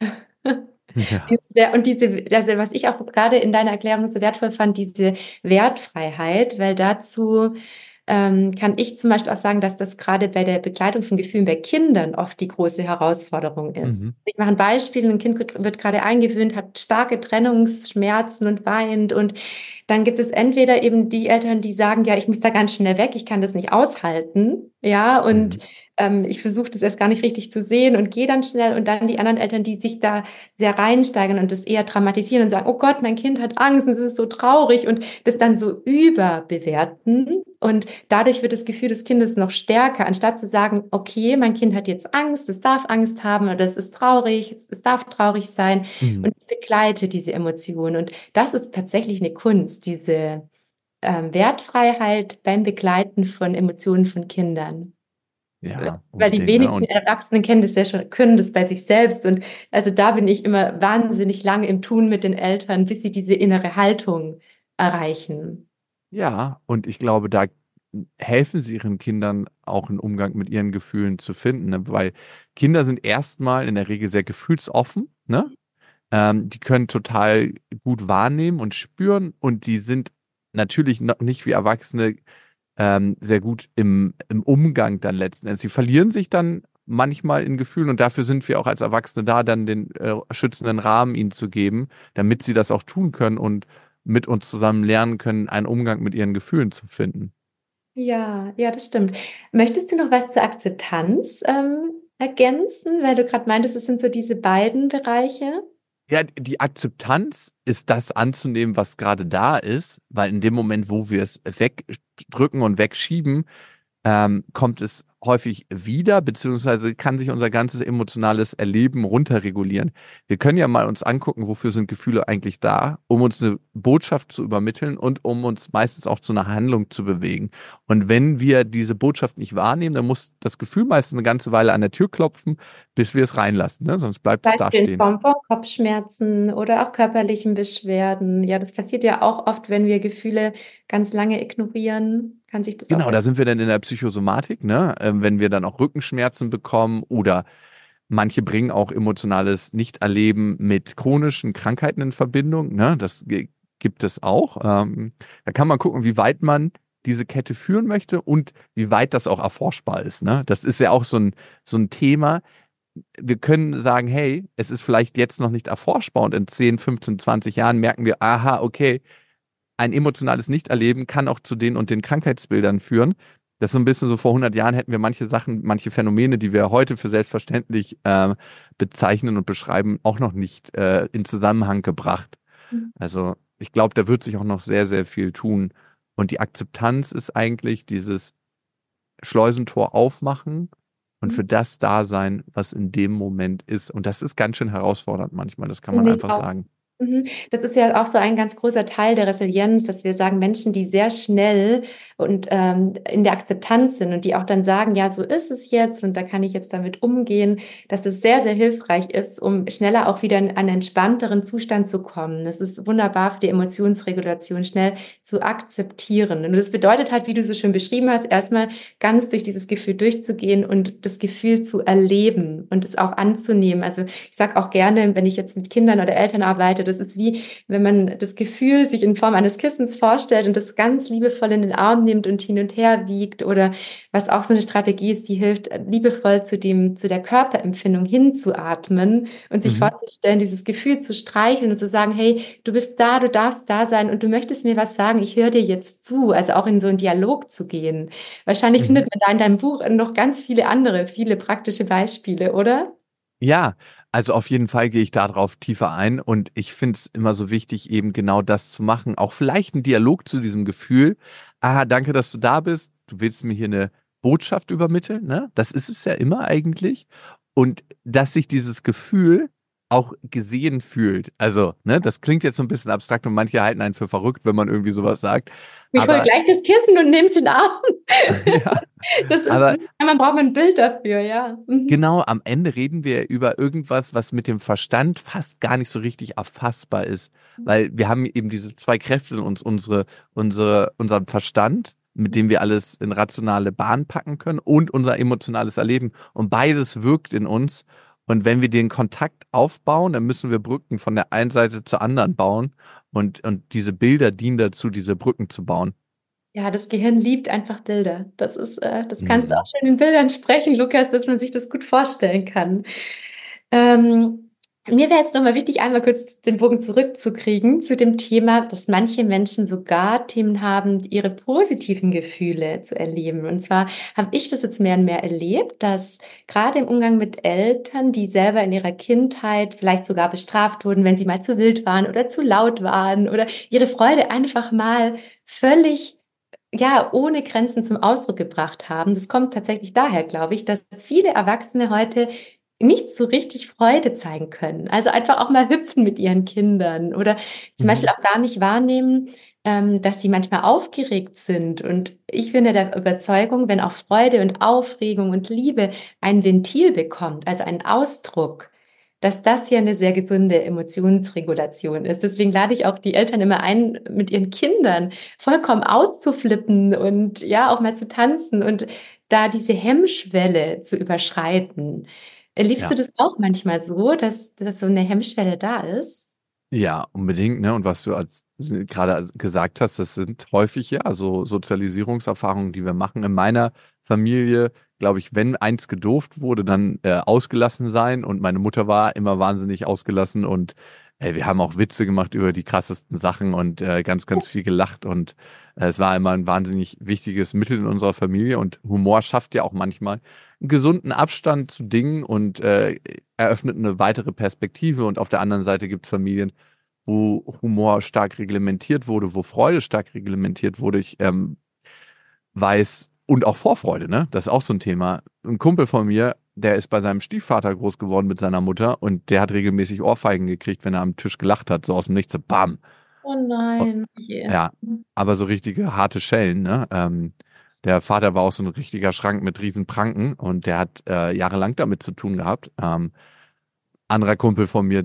Ja. Und also was ich auch gerade in deiner Erklärung so wertvoll fand, diese Wertfreiheit, weil dazu kann ich zum Beispiel auch sagen, dass das gerade bei der Begleitung von Gefühlen bei Kindern oft die große Herausforderung ist. Mhm. Ich mache ein Beispiel, ein Kind wird gerade eingewöhnt, hat starke Trennungsschmerzen und weint und dann gibt es entweder eben die Eltern, die sagen, ja, ich muss da ganz schnell weg, ich kann das nicht aushalten, ja, und Mhm. ich versuche das erst gar nicht richtig zu sehen und gehe dann schnell und dann die anderen Eltern, die sich da sehr reinsteigern und das eher dramatisieren und sagen, oh Gott, mein Kind hat Angst und es ist so traurig und das dann so überbewerten und dadurch wird das Gefühl des Kindes noch stärker, anstatt zu sagen, okay, mein Kind hat jetzt Angst, es darf Angst haben oder es ist traurig, es darf traurig sein Mhm. und ich begleite diese Emotionen und das ist tatsächlich eine Kunst, diese Wertfreiheit beim Begleiten von Emotionen von Kindern. Ja, Weil die unbedingt, ne? wenigsten Und Erwachsenen kennen das ja schon, können das bei sich selbst. Und also da bin ich immer wahnsinnig lange im Tun mit den Eltern, bis sie diese innere Haltung erreichen. ja, und ich glaube, da helfen sie ihren Kindern auch einen Umgang mit ihren Gefühlen zu finden, ne? Weil Kinder sind erstmal in der Regel sehr gefühlsoffen, ne? Die können total gut wahrnehmen und spüren und die sind natürlich noch nicht wie Erwachsene sehr gut im Umgang dann letzten Endes. Sie verlieren sich dann manchmal in Gefühlen und dafür sind wir auch als Erwachsene da, dann den schützenden Rahmen ihnen zu geben, damit sie das auch tun können und mit uns zusammen lernen können, einen Umgang mit ihren Gefühlen zu finden. Ja, ja, das stimmt. Möchtest du noch was zur Akzeptanz ergänzen, weil du gerade meintest, es sind so diese beiden Bereiche? Ja, die Akzeptanz ist das anzunehmen, was gerade da ist, weil in dem Moment, wo wir es wegdrücken und wegschieben, kommt es häufig wieder, beziehungsweise kann sich unser ganzes emotionales Erleben runterregulieren. Wir können ja mal uns angucken, wofür sind Gefühle eigentlich da, um uns eine Botschaft zu übermitteln und um uns meistens auch zu einer Handlung zu bewegen. Und wenn wir diese Botschaft nicht wahrnehmen, dann muss das Gefühl meistens eine ganze Weile an der Tür klopfen, bis wir es reinlassen, ne? Sonst bleibt es da Beispiel in stehen. Form von Kopfschmerzen oder auch körperlichen Beschwerden. Ja, das passiert ja auch oft, wenn wir Gefühle ganz lange ignorieren, kann sich das auch Genau, da ganz. sind wir dann in der Psychosomatik, ne? Wenn wir dann auch Rückenschmerzen bekommen oder manche bringen auch emotionales Nichterleben mit chronischen Krankheiten in Verbindung, ne? Das gibt es auch. Da kann man gucken, wie weit man diese Kette führen möchte und wie weit das auch erforschbar ist, ne? Das ist ja auch so ein Thema. Wir können sagen, hey, es ist vielleicht jetzt noch nicht erforschbar und in 10, 15, 20 Jahren merken wir, aha, okay, ein emotionales Nichterleben kann auch zu den und den Krankheitsbildern führen. Das ist so ein bisschen so, vor 100 Jahren hätten wir manche Sachen, manche Phänomene, die wir heute für selbstverständlich bezeichnen und beschreiben, auch noch nicht in Zusammenhang gebracht. Also ich glaube, da wird sich auch noch sehr, sehr viel tun. Und die Akzeptanz ist eigentlich dieses Schleusentor aufmachen und für das da sein, was in dem Moment ist. Und das ist ganz schön herausfordernd manchmal, das kann man Finde ich einfach auch. sagen. Mhm. Das ist ja auch so ein ganz großer Teil der Resilienz, dass wir sagen, Menschen, die sehr schnell und in der Akzeptanz sind und die auch dann sagen, ja, so ist es jetzt und da kann ich jetzt damit umgehen, dass es sehr, sehr hilfreich ist, um schneller auch wieder in einen entspannteren Zustand zu kommen. Das ist wunderbar für die Emotionsregulation, schnell zu akzeptieren. Und das bedeutet halt, wie du so schön beschrieben hast, erstmal ganz durch dieses Gefühl durchzugehen und das Gefühl zu erleben und es auch anzunehmen. Also ich sage auch gerne, wenn ich jetzt mit Kindern oder Eltern arbeite, das ist wie, wenn man das Gefühl sich in Form eines Kissens vorstellt und das ganz liebevoll in den Arm nimmt und hin und her wiegt oder was auch so eine Strategie ist, die hilft, liebevoll zu der Körperempfindung hinzuatmen und sich Mhm. vorzustellen, dieses Gefühl zu streicheln und zu sagen, hey, du bist da, du darfst da sein und du möchtest mir was sagen, ich höre dir jetzt zu, also auch in so einen Dialog zu gehen. Wahrscheinlich Mhm. findet man da in deinem Buch noch ganz viele andere, viele praktische Beispiele, oder? Ja, also auf jeden Fall gehe ich darauf tiefer ein und ich finde es immer so wichtig, eben genau das zu machen. Auch vielleicht einen Dialog zu diesem Gefühl. Ah, danke, dass du da bist. Du willst mir hier eine Botschaft übermitteln, ne? Das ist es ja immer eigentlich. Und dass sich dieses Gefühl auch gesehen fühlt. Also, ne, das klingt jetzt so ein bisschen abstrakt und manche halten einen für verrückt, wenn man irgendwie sowas sagt. Ich hole Aber gleich das Kissen und nehme es in den Arm. ja, Das ist, aber man braucht ein Bild dafür, ja. Mhm. genau, am Ende reden wir über irgendwas, was mit dem Verstand fast gar nicht so richtig erfassbar ist, weil wir haben eben diese zwei Kräfte in uns, unseren Verstand, mit dem wir alles in rationale Bahn packen können und unser emotionales Erleben und beides wirkt in uns und wenn wir den Kontakt aufbauen, dann müssen wir Brücken von der einen Seite zur anderen bauen und diese Bilder dienen dazu, diese Brücken zu bauen. Ja, das Gehirn liebt einfach Bilder. Das kannst du auch Mhm. schön in Bildern sprechen, Lukas, dass man sich das gut vorstellen kann. Ähm, Mir wäre jetzt nochmal wichtig, einmal kurz den Bogen zurückzukriegen zu dem Thema, dass manche Menschen sogar Themen haben, ihre positiven Gefühle zu erleben. Und zwar habe ich das jetzt mehr und mehr erlebt, dass gerade im Umgang mit Eltern, die selber in ihrer Kindheit vielleicht sogar bestraft wurden, wenn sie mal zu wild waren oder zu laut waren oder ihre Freude einfach mal völlig ja, ohne Grenzen zum Ausdruck gebracht haben. Das kommt tatsächlich daher, glaube ich, dass viele Erwachsene heute nicht so richtig Freude zeigen können. Also einfach auch mal hüpfen mit ihren Kindern oder zum Beispiel Mhm. auch gar nicht wahrnehmen, dass sie manchmal aufgeregt sind. Und ich bin ja der Überzeugung, wenn auch Freude und Aufregung und Liebe ein Ventil bekommt, also einen Ausdruck, dass das ja eine sehr gesunde Emotionsregulation ist. Deswegen lade ich auch die Eltern immer ein, mit ihren Kindern vollkommen auszuflippen und ja, auch mal zu tanzen und da diese Hemmschwelle zu überschreiten. Erlebst du Ja. das auch manchmal so, dass so eine Hemmschwelle da ist? Ja, unbedingt, ne? Und was du gerade gesagt hast, das sind häufig ja so Sozialisierungserfahrungen, die wir machen. In meiner Familie, glaube ich, wenn eins gedurft wurde, dann ausgelassen sein. Und meine Mutter war immer wahnsinnig ausgelassen und wir haben auch Witze gemacht über die krassesten Sachen und ganz, ganz viel gelacht. Und es war immer ein wahnsinnig wichtiges Mittel in unserer Familie. Und Humor schafft ja auch manchmal einen gesunden Abstand zu Dingen und eröffnet eine weitere Perspektive. Und auf der anderen Seite gibt es Familien, wo Humor stark reglementiert wurde, wo Freude stark reglementiert wurde. Ich weiß, und auch Vorfreude, ne? Das ist auch so ein Thema. Ein Kumpel von mir, der ist bei seinem Stiefvater groß geworden mit seiner Mutter und der hat regelmäßig Ohrfeigen gekriegt, wenn er am Tisch gelacht hat, so aus dem Nichts, so bam. Oh Und, nein, je. ja, aber so richtige harte Schellen, ne? Der Vater war auch so ein richtiger Schrank mit riesen Pranken und der hat jahrelang damit zu tun gehabt. Anderer Kumpel von mir,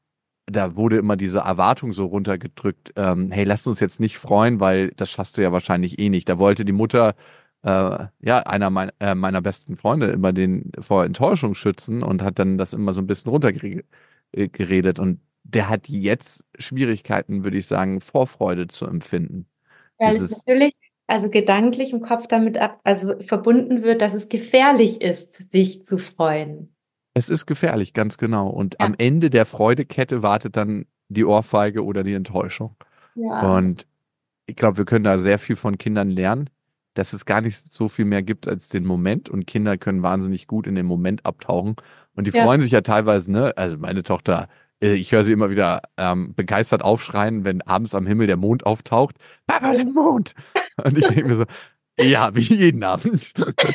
da wurde immer diese Erwartung so runtergedrückt, hey, lass uns jetzt nicht freuen, weil das schaffst du ja wahrscheinlich eh nicht. Da wollte die Mutter, ja, einer meiner besten Freunde immer den vor Enttäuschung schützen und hat dann das immer so ein bisschen runtergeredet. Und der hat jetzt Schwierigkeiten, würde ich sagen, Vorfreude zu empfinden. Weil es Dieses, natürlich, also gedanklich im Kopf damit also verbunden wird, dass es gefährlich ist, sich zu freuen. es ist gefährlich, ganz genau. Und am Ja, Ende der Freudekette wartet dann die Ohrfeige oder die Enttäuschung. ja. Und ich glaube, wir können da sehr viel von Kindern lernen, dass es gar nicht so viel mehr gibt als den Moment und Kinder können wahnsinnig gut in den Moment abtauchen und die Ja. freuen sich ja teilweise, ne? Also meine Tochter, ich höre sie immer wieder begeistert aufschreien, wenn abends am Himmel der Mond auftaucht. Papa, der Mond! Und ich denke mir so, ja, wie jeden Abend.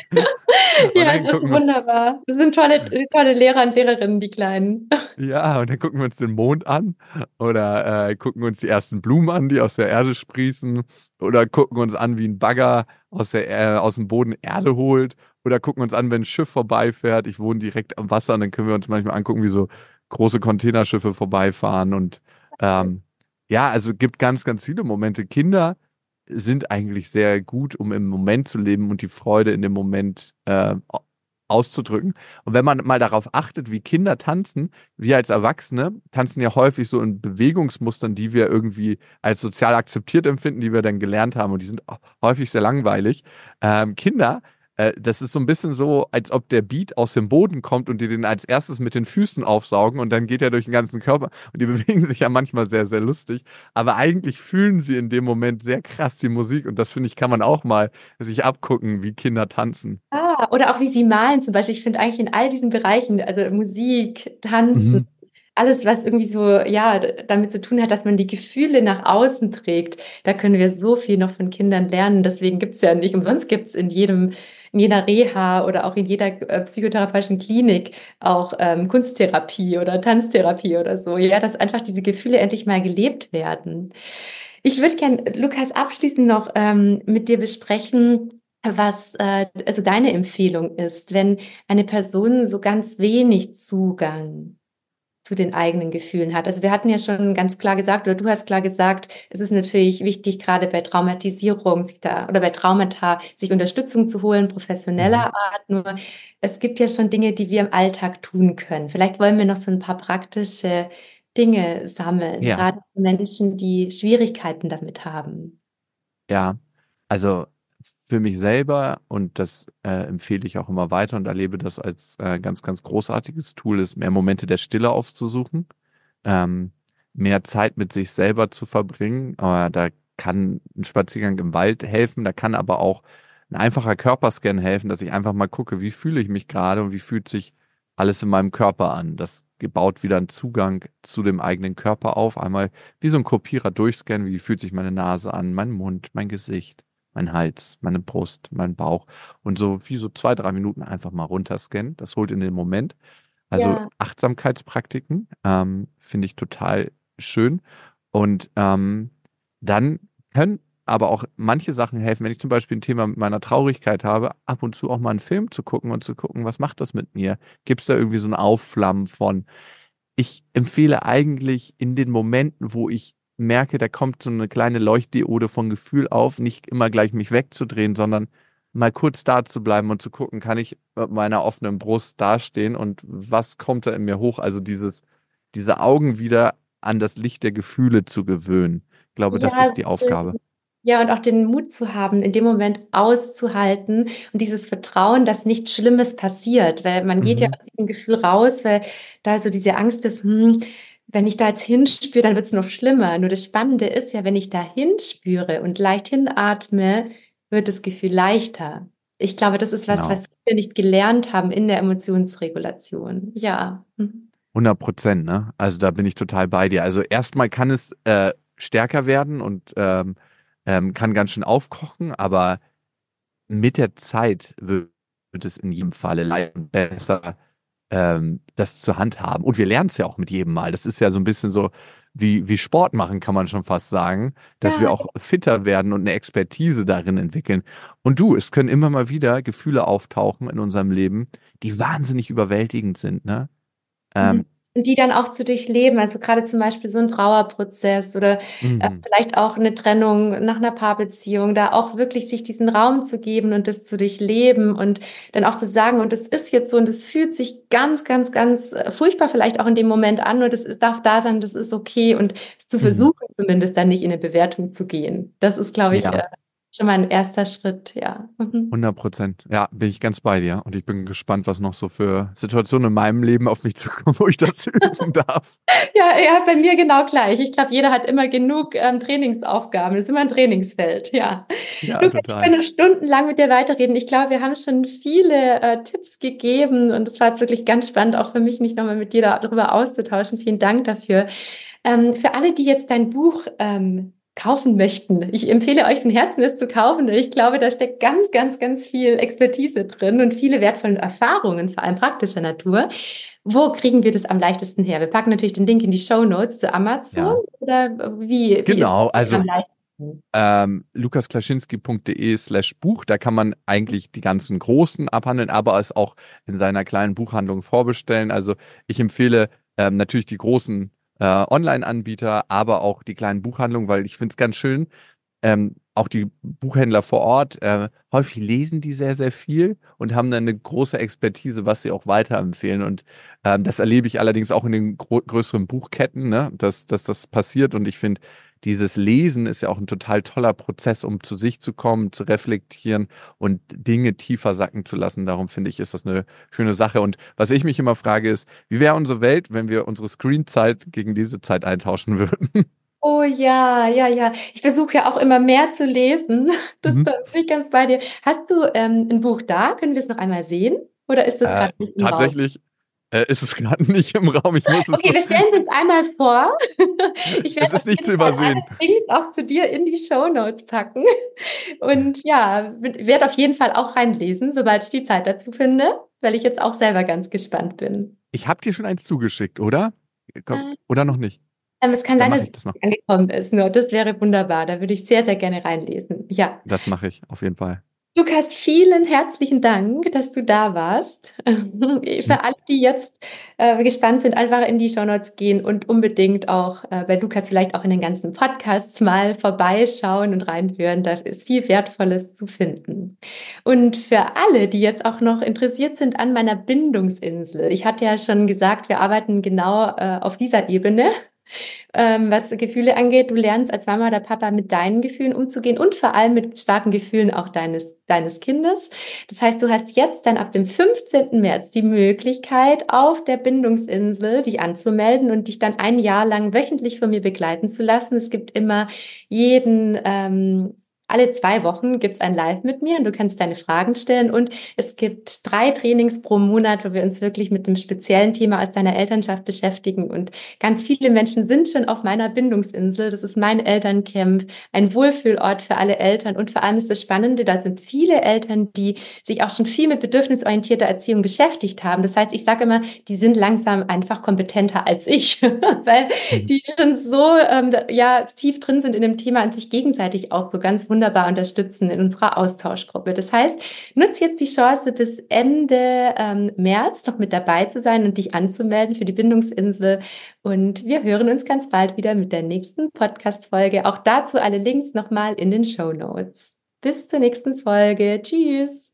Und Ja, dann das ist gucken wir, wunderbar. Das sind tolle Lehrer und Lehrerinnen, die Kleinen. ja, und dann gucken wir uns den Mond an oder gucken uns die ersten Blumen an, die aus der Erde sprießen oder gucken uns an, wie ein Bagger aus dem Boden Erde holt oder gucken uns an, wenn ein Schiff vorbeifährt. Ich wohne direkt am Wasser und dann können wir uns manchmal angucken, wie so große Containerschiffe vorbeifahren und ähm, ja, also es gibt ganz, ganz viele Momente. Kinder sind eigentlich sehr gut, um im Moment zu leben und die Freude in dem Moment auszudrücken. Und wenn man mal darauf achtet, wie Kinder tanzen, wir als Erwachsene tanzen ja häufig so in Bewegungsmustern, die wir irgendwie als sozial akzeptiert empfinden, die wir dann gelernt haben und die sind auch häufig sehr langweilig. Kinder, das ist so ein bisschen so, als ob der Beat aus dem Boden kommt und die den als erstes mit den Füßen aufsaugen und dann geht er durch den ganzen Körper und die bewegen sich ja manchmal sehr, sehr lustig, aber eigentlich fühlen sie in dem Moment sehr krass die Musik und das finde ich, kann man auch mal sich abgucken, wie Kinder tanzen. Ah, oder auch wie sie malen zum Beispiel. Ich finde eigentlich in all diesen Bereichen, also Musik, Tanzen, Mhm. alles, was irgendwie so, ja, damit zu tun hat, dass man die Gefühle nach außen trägt, da können wir so viel noch von Kindern lernen. Deswegen gibt's ja nicht umsonst gibt's in jeder Reha oder auch in jeder psychotherapeutischen Klinik auch Kunsttherapie oder Tanztherapie oder so. Ja, dass einfach diese Gefühle endlich mal gelebt werden. Ich würde gern, Lukas, abschließend noch mit dir besprechen, was also deine Empfehlung ist, wenn eine Person so ganz wenig Zugang zu den eigenen Gefühlen hat. Also wir hatten ja schon ganz klar gesagt, oder du hast klar gesagt, es ist natürlich wichtig, gerade bei Traumatisierung oder bei Traumata, sich Unterstützung zu holen, Mhm. professioneller Art. Nur es gibt ja schon Dinge, die wir im Alltag tun können. Vielleicht wollen wir noch so ein paar praktische Dinge sammeln, Ja, gerade für Menschen, die Schwierigkeiten damit haben. ja. Also für mich selber, und das empfehle ich auch immer weiter und erlebe das als ganz, ganz großartiges Tool, ist mehr Momente der Stille aufzusuchen, ähm, mehr Zeit mit sich selber zu verbringen. Da kann ein Spaziergang im Wald helfen, da kann aber auch ein einfacher Körperscan helfen, dass ich einfach mal gucke, wie fühle ich mich gerade und wie fühlt sich alles in meinem Körper an. Das baut wieder einen Zugang zu dem eigenen Körper auf. Einmal wie so ein Kopierer durchscannen, wie fühlt sich meine Nase an, mein Mund, mein Gesicht, mein Hals, meine Brust, mein Bauch. Und so wie so 2, 3 Minuten einfach mal runterscannen. Das holt in den Moment. Also Ja, Achtsamkeitspraktiken finde ich total schön. Und dann können aber auch manche Sachen helfen, wenn ich zum Beispiel ein Thema mit meiner Traurigkeit habe, ab und zu auch mal einen Film zu gucken und zu gucken, was macht das mit mir? Gibt es da irgendwie so ein Aufflammen von? Ich empfehle eigentlich in den Momenten, wo ich merke, da kommt so eine kleine Leuchtdiode von Gefühl auf, nicht immer gleich mich wegzudrehen, sondern mal kurz da zu bleiben und zu gucken, kann ich mit meiner offenen Brust dastehen und was kommt da in mir hoch? Also diese Augen wieder an das Licht der Gefühle zu gewöhnen. Ich glaube, das ja, ist die Aufgabe. ja, und auch den Mut zu haben, in dem Moment auszuhalten und dieses Vertrauen, dass nichts Schlimmes passiert, weil man geht ja Mhm, aus diesem Gefühl raus, weil da so diese Angst ist, wenn ich da jetzt hinspüre, dann wird es noch schlimmer. Nur das Spannende ist ja, wenn ich da hinspüre und leicht hinatme, wird das Gefühl leichter. Ich glaube, das ist was, genau. was wir nicht gelernt haben in der Emotionsregulation. Ja. Mhm. 100%, ne? Also da bin ich total bei dir. Also erstmal kann es stärker werden und kann ganz schön aufkochen, aber mit der Zeit wird es in jedem Falle leichter und besser, das zur handhaben. Und wir lernen es ja auch mit jedem Mal. Das ist ja so ein bisschen so wie Sport machen, kann man schon fast sagen, dass wir Ja, auch fitter werden und eine Expertise darin entwickeln. Und du, es können immer mal wieder Gefühle auftauchen in unserem Leben, die wahnsinnig überwältigend sind, ne? mhm. Ähm, Und die dann auch zu durchleben, also gerade zum Beispiel so ein Trauerprozess oder mhm. vielleicht auch eine Trennung nach einer Paarbeziehung, da auch wirklich sich diesen Raum zu geben und das zu durchleben und dann auch zu sagen, und das ist jetzt so und das fühlt sich ganz, ganz, ganz furchtbar vielleicht auch in dem Moment an, nur darf da sein, das ist okay und zu Mhm. versuchen zumindest dann nicht in eine Bewertung zu gehen. Das ist, glaube ich, Ja, schon mal ein erster Schritt, ja. Mhm. 100%. Ja, bin ich ganz bei dir. Und ich bin gespannt, was noch so für Situationen in meinem Leben auf mich zukommen, wo ich das üben darf. Ja, ja, bei mir genau gleich. Ich glaube, jeder hat immer genug Trainingsaufgaben. Das ist immer ein Trainingsfeld, ja. Ja, Lukas, ich total. kann noch stundenlang mit dir weiterreden. Ich glaube, wir haben schon viele Tipps gegeben und es war jetzt wirklich ganz spannend, auch für mich, mich nochmal mit dir darüber auszutauschen. Vielen Dank dafür. Für alle, die jetzt dein Buch kaufen möchten, ich empfehle euch von Herzen, es zu kaufen. Ich glaube, da steckt ganz, ganz, ganz viel Expertise drin und viele wertvolle Erfahrungen, vor allem praktischer Natur. Wo kriegen wir das am leichtesten her? Wir packen natürlich den Link in die Shownotes zu Amazon Ja, oder wie ist genau. das am Also leichtesten? lukasklaschinski.de/Buch, da kann man eigentlich die ganzen großen abhandeln, aber es auch in seiner kleinen Buchhandlung vorbestellen. Also ich empfehle natürlich die großen Online-Anbieter, aber auch die kleinen Buchhandlungen, weil ich finde es ganz schön, auch die Buchhändler vor Ort, häufig lesen die sehr, sehr viel und haben dann eine große Expertise, was sie auch weiterempfehlen. Und das erlebe ich allerdings auch in den größeren Buchketten, ne, dass das passiert. Und ich finde, dieses Lesen ist ja auch ein total toller Prozess, um zu sich zu kommen, zu reflektieren und Dinge tiefer sacken zu lassen. Darum finde ich, ist das eine schöne Sache. Und was ich mich immer frage, ist, wie wäre unsere Welt, wenn wir unsere Screenzeit gegen diese Zeit eintauschen würden? Oh ja, ja, ja. Ich versuche ja auch immer mehr zu lesen. Das Mhm. da bin ich ganz bei dir. Hast du ein Buch da? Können wir es noch einmal sehen? Oder ist das gerade nicht im Raum? Tatsächlich ist es gerade nicht im Raum. Ich muss es Okay, so. wir stellen es uns einmal vor. Ich Es werde auf ist nicht zu jeden Fall alle übersehen. Links auch zu dir in die Shownotes packen. Und ja, werde auf jeden Fall auch reinlesen, sobald ich die Zeit dazu finde, weil ich jetzt auch selber ganz gespannt bin. Ich habe dir schon eins zugeschickt, oder? Äh, Oder noch nicht? Es kann Dann sein, mache dass ich es das noch. nicht angekommen ist. Nur das wäre wunderbar. Da würde ich sehr, sehr gerne reinlesen. Ja. Das mache ich auf jeden Fall. Lukas, vielen herzlichen Dank, dass du da warst. Hm? Für alle, die jetzt gespannt sind, einfach in die Shownotes gehen und unbedingt auch bei Lukas vielleicht auch in den ganzen Podcasts mal vorbeischauen und reinhören. Da ist viel Wertvolles zu finden. Und für alle, die jetzt auch noch interessiert sind an meiner Bindungsinsel. Ich hatte ja schon gesagt, wir arbeiten genau auf dieser Ebene. was Gefühle angeht. Du lernst als Mama oder Papa mit deinen Gefühlen umzugehen und vor allem mit starken Gefühlen auch deines Kindes. Das heißt, du hast jetzt dann ab dem 15. März die Möglichkeit, auf der Bindungsinsel dich anzumelden und dich dann ein Jahr lang wöchentlich von mir begleiten zu lassen. Es gibt immer alle 2 Wochen gibt es ein Live mit mir und du kannst deine Fragen stellen und es gibt 3 Trainings pro Monat, wo wir uns wirklich mit einem speziellen Thema aus deiner Elternschaft beschäftigen und ganz viele Menschen sind schon auf meiner Bindungsinsel. Das ist mein Elterncamp, ein Wohlfühlort für alle Eltern und vor allem ist das Spannende, da sind viele Eltern, die sich auch schon viel mit bedürfnisorientierter Erziehung beschäftigt haben. Das heißt, ich sage immer, die sind langsam einfach kompetenter als ich, weil Mhm. die schon so tief drin sind in dem Thema und sich gegenseitig auch so ganz wunderbar unterstützen in unserer Austauschgruppe. Das heißt, nutz jetzt die Chance, bis Ende März noch mit dabei zu sein und dich anzumelden für die Bindungsinsel. Und wir hören uns ganz bald wieder mit der nächsten Podcast-Folge. Auch dazu alle Links nochmal in den Shownotes. Bis zur nächsten Folge. Tschüss.